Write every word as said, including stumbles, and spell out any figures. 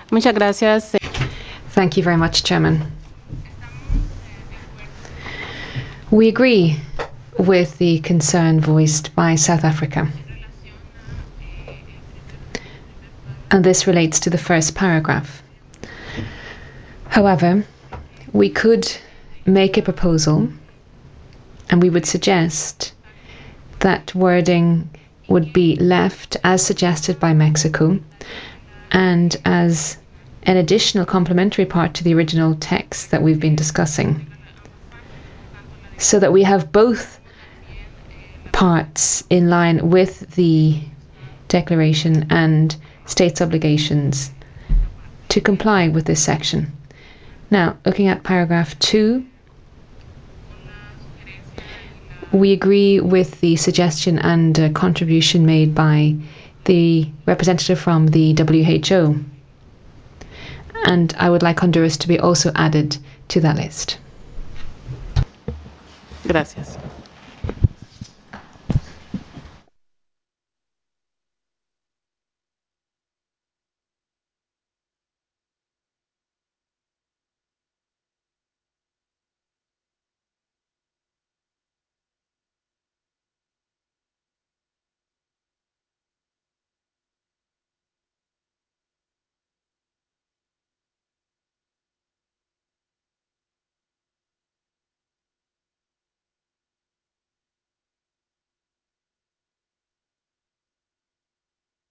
Muchas gracias. Thank you very much, Chairman. We agree with the concern voiced by South Africa. And this relates to the first paragraph. However, we could make a proposal, and we would suggest that wording would be left as suggested by Mexico and as an additional complementary part to the original text that we've been discussing, so that we have both parts in line with the declaration and states' obligations to comply with this section. Now, looking at paragraph two, we agree with the suggestion and uh, contribution made by the representative from the W H O. And I would like Honduras to be also added to that list. Gracias.